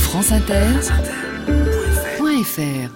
franceinter.fr.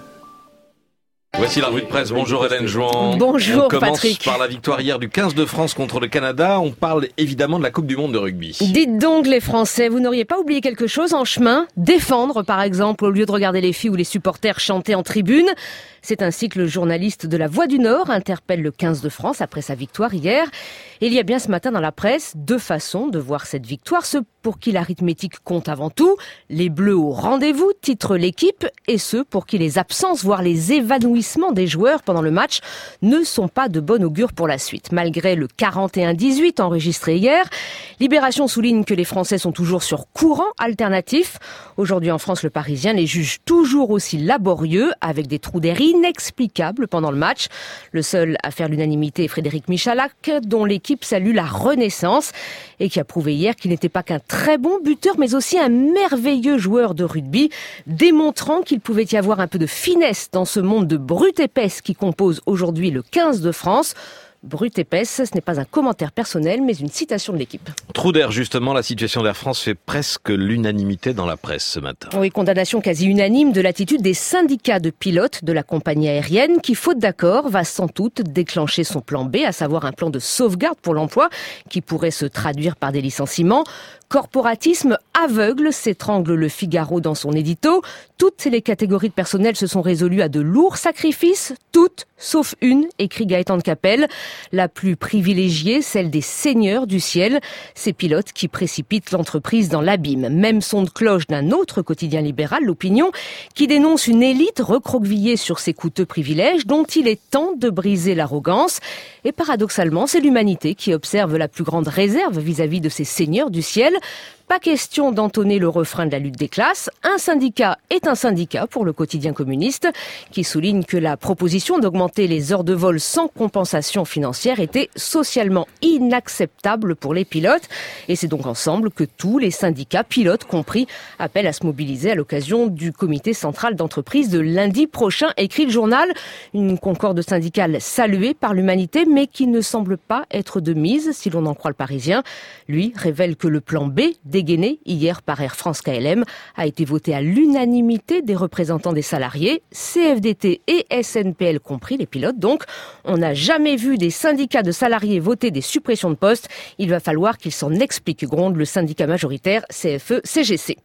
Voici la revue de presse. Bonjour Hélène Jouan. Bonjour On commence Patrick. par la victoire hier du 15 de France contre le Canada. On parle évidemment de la Coupe du Monde de rugby. Dites donc les Français, vous n'auriez pas oublié quelque chose en chemin? Défendre par exemple, au lieu de regarder les filles ou les supporters chanter en tribune. C'est ainsi que le journaliste de La Voix du Nord interpelle le 15 de France après sa victoire hier. Et il y a bien ce matin dans la presse deux façons de voir cette victoire. Ceux pour qui l'arithmétique compte avant tout, les Bleus au rendez-vous, titre l'équipe, et ceux pour qui les absences, voire les évanouissements des joueurs pendant le match ne sont pas de bon augure pour la suite. Malgré le 41-18 enregistré hier, Libération souligne que les Français sont toujours sur courant alternatif. Aujourd'hui en France, le Parisien les juge toujours aussi laborieux, avec des trous d'air inexplicables pendant le match. Le seul à faire l'unanimité est Frédéric Michalak, dont l'équipe salue la renaissance et qui a prouvé hier qu'il n'était pas qu'un très bon buteur, mais aussi un merveilleux joueur de rugby, démontrant qu'il pouvait y avoir un peu de finesse dans ce monde de brute épaisse qui compose aujourd'hui le 15 de France. Brute épaisse, ce n'est pas un commentaire personnel, mais une citation de l'équipe. Trou d'air, justement, la situation d'Air France fait presque l'unanimité dans la presse ce matin. Oui, condamnation quasi unanime de l'attitude des syndicats de pilotes de la compagnie aérienne qui, faute d'accord, va sans doute déclencher son plan B, à savoir un plan de sauvegarde pour l'emploi qui pourrait se traduire par des licenciements. Corporatisme aveugle, s'étrangle le Figaro dans son édito. Toutes les catégories de personnel se sont résolues à de lourds sacrifices, toutes sauf une, écrit Gaëtan de Capelle, la plus privilégiée, celle des seigneurs du ciel, ces pilotes qui précipitent l'entreprise dans l'abîme. Même son de cloche d'un autre quotidien libéral, L'Opinion, qui dénonce une élite recroquevillée sur ses coûteux privilèges dont il est temps de briser l'arrogance. Et paradoxalement, c'est l'humanité qui observe la plus grande réserve vis-à-vis de ces seigneurs du ciel. Pas question d'entonner le refrain de la lutte des classes. Un syndicat est un syndicat pour le quotidien communiste qui souligne que la proposition d'augmenter les heures de vol sans compensation financière était socialement inacceptable pour les pilotes. Et c'est donc ensemble que tous les syndicats, pilotes compris, appellent à se mobiliser à l'occasion du comité central d'entreprise de lundi prochain, écrit le journal. Une concorde syndicale saluée par l'humanité, mais qui ne semble pas être de mise, si l'on en croit le Parisien. Lui révèle que le plan B, dégainé hier par Air France KLM, a été voté à l'unanimité des représentants des salariés, CFDT et SNPL compris, les pilotes donc. On n'a jamais vu des syndicats de salariés voter des suppressions de postes. Il va falloir qu'ils s'en expliquent, gronde le syndicat majoritaire CFE-CGC.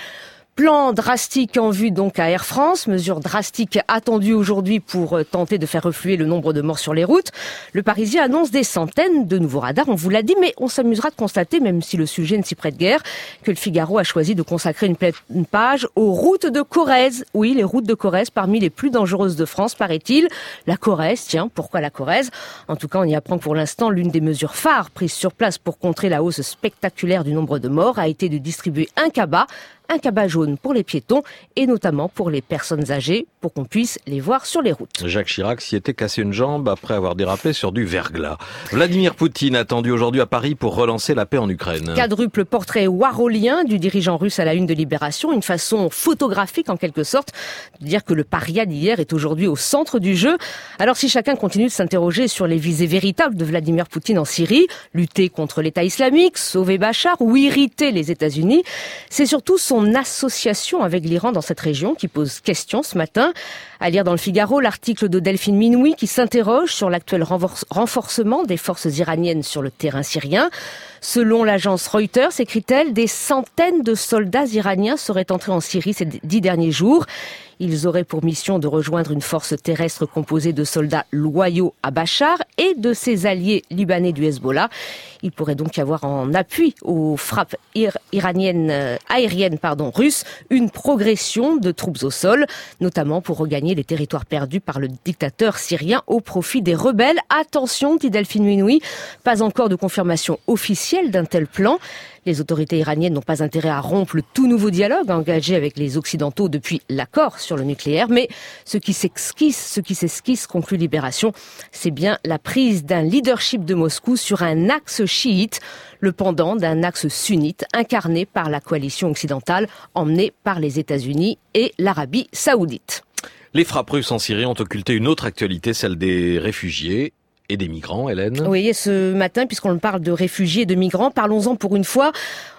Plan drastique en vue donc à Air France, mesure drastique attendue aujourd'hui pour tenter de faire refluer le nombre de morts sur les routes. Le Parisien annonce des centaines de nouveaux radars, on vous l'a dit, mais on s'amusera de constater, même si le sujet ne s'y prête guère, que le Figaro a choisi de consacrer une page aux routes de Corrèze. Oui, les routes de Corrèze, parmi les plus dangereuses de France, paraît-il. La Corrèze, tiens, pourquoi la Corrèze? En tout cas, on y apprend que pour l'instant, l'une des mesures phares prises sur place pour contrer la hausse spectaculaire du nombre de morts a été de distribuer un cabas jaune pour les piétons et notamment pour les personnes âgées pour qu'on puisse les voir sur les routes. Jacques Chirac s'y était cassé une jambe après avoir dérapé sur du verglas. Vladimir Poutine attendu aujourd'hui à Paris pour relancer la paix en Ukraine. Quadruple portrait warolien du dirigeant russe à la une de Libération, une façon photographique en quelque sorte de dire que le paria d'hier est aujourd'hui au centre du jeu. Alors si chacun continue de s'interroger sur les visées véritables de Vladimir Poutine en Syrie, lutter contre l'État islamique, sauver Bachar ou irriter les États-Unis, c'est surtout son association avec l'Iran dans cette région qui pose question ce matin. À lire dans le Figaro l'article de Delphine Minoui qui s'interroge sur l'actuel renforcement des forces iraniennes sur le terrain syrien. Selon l'agence Reuters, écrit-elle, des centaines de soldats iraniens seraient entrés en Syrie ces 10 derniers jours. Ils auraient pour mission de rejoindre une force terrestre composée de soldats loyaux à Bachar et de ses alliés libanais du Hezbollah. Il pourrait donc y avoir en appui aux frappes aériennes russes une progression de troupes au sol, notamment pour regagner les territoires perdus par le dictateur syrien au profit des rebelles. Attention, dit Delphine Minoui, pas encore de confirmation officielle d'un tel plan. Les autorités iraniennes n'ont pas intérêt à rompre le tout nouveau dialogue engagé avec les Occidentaux depuis l'accord sur le nucléaire. Mais ce qui s'esquisse, conclut Libération, c'est bien la prise d'un leadership de Moscou sur un axe chiite, le pendant d'un axe sunnite incarné par la coalition occidentale emmenée par les États-Unis et l'Arabie saoudite. Les frappes russes en Syrie ont occulté une autre actualité, celle des réfugiés et des migrants, Hélène. Oui, et ce matin, puisqu'on parle de réfugiés et de migrants, parlons-en pour une fois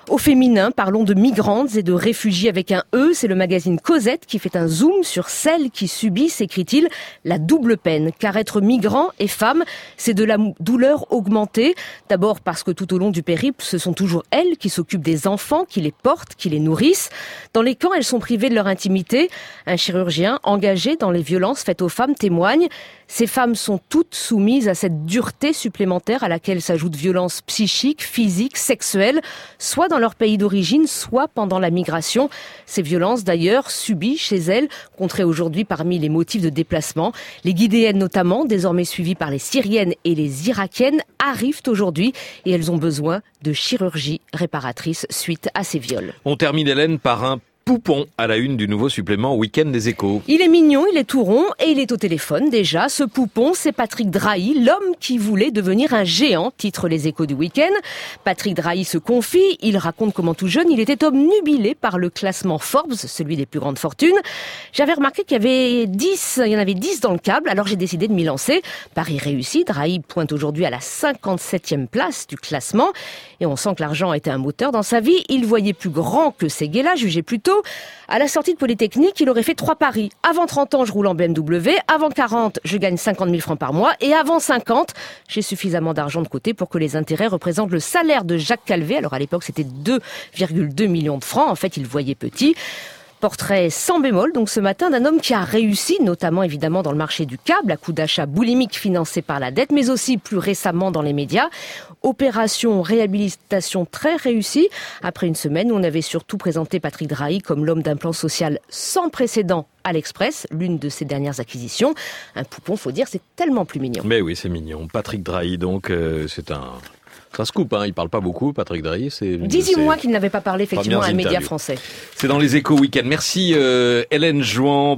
Au féminin, parlons de migrantes et de réfugiés avec un E. C'est le magazine Cosette qui fait un zoom sur celles qui subissent, écrit-il, la double peine. Car être migrant et femme, c'est de la douleur augmentée. D'abord parce que tout au long du périple, ce sont toujours elles qui s'occupent des enfants, qui les portent, qui les nourrissent. Dans les camps, elles sont privées de leur intimité. Un chirurgien engagé dans les violences faites aux femmes témoigne. Ces femmes sont toutes soumises à cette dureté supplémentaire à laquelle s'ajoutent violences psychiques, physiques, sexuelles, soit dans leur pays d'origine, soit pendant la migration. Ces violences, d'ailleurs, subies chez elles, compteraient aujourd'hui parmi les motifs de déplacement. Les Guinéennes notamment, désormais suivies par les Syriennes et les Irakiennes, arrivent aujourd'hui et elles ont besoin de chirurgie réparatrice suite à ces viols. On termine, Hélène, par un poupon à la une du nouveau supplément Week-end des Échos. Il est mignon, il est tout rond et il est au téléphone déjà. Ce poupon, c'est Patrick Drahi, l'homme qui voulait devenir un géant, titre les Échos du week-end. Patrick Drahi se confie, il raconte comment tout jeune, il était obnubilé par le classement Forbes, celui des plus grandes fortunes. J'avais remarqué qu'il y en avait 10 dans le câble, alors j'ai décidé de m'y lancer. Pari réussi, Drahi pointe aujourd'hui à la 57e place du classement. Et on sent que l'argent était un moteur dans sa vie. Il voyait plus grand que Séguéla, jugé plus tôt. À la sortie de Polytechnique, il aurait fait 3 paris. Avant 30 ans, je roule en BMW. Avant 40, je gagne 50 000 francs par mois. Et avant 50, j'ai suffisamment d'argent de côté pour que les intérêts représentent le salaire de Jacques Calvet. Alors à l'époque, c'était 2,2 millions de francs. En fait, il voyait petit. Portrait sans bémol, donc ce matin, d'un homme qui a réussi, notamment évidemment dans le marché du câble, à coup d'achat boulimique financé par la dette, mais aussi plus récemment dans les médias. Opération réhabilitation très réussie. Après une semaine où on avait surtout présenté Patrick Drahi comme l'homme d'un plan social sans précédent à l'Express, l'une de ses dernières acquisitions. Un poupon, faut dire, c'est tellement plus mignon. Mais oui, c'est mignon. Patrick Drahi, donc, c'est un scoop, hein. Il parle pas beaucoup, Patrick Drahi. 18 mois qu'il n'avait pas parlé effectivement à un média français. C'est dans les Échos Week-end. Merci Hélène Jouan.